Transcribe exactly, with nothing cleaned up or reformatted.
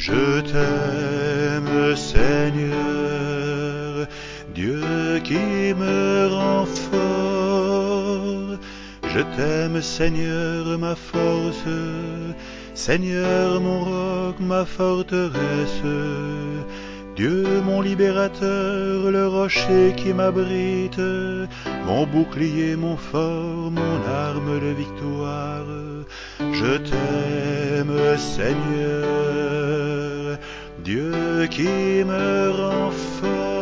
Je t'aime, Seigneur, Dieu qui me rend fort. Je t'aime, Seigneur, ma force, Seigneur, mon roc, ma forteresse. Dieu, mon libérateur, le rocher qui m'abrite, mon bouclier, mon fort, mon arme de victoire. Je t'aime, Seigneur, Dieu qui me rend fort.